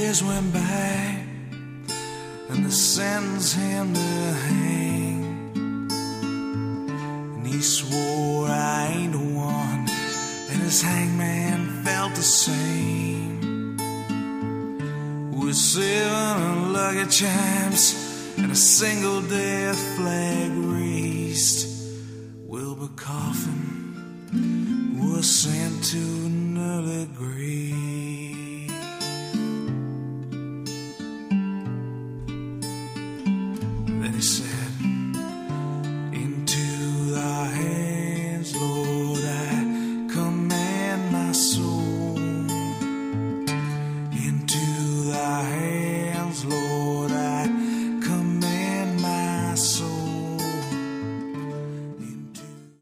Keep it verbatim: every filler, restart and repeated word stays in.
years went by, and they sentenced him to hang. And he swore I ain't the one, and his hangman felt the same. With seven unlucky chimes and a single death flag raised, Wilbur Coffin was sent to an early grave.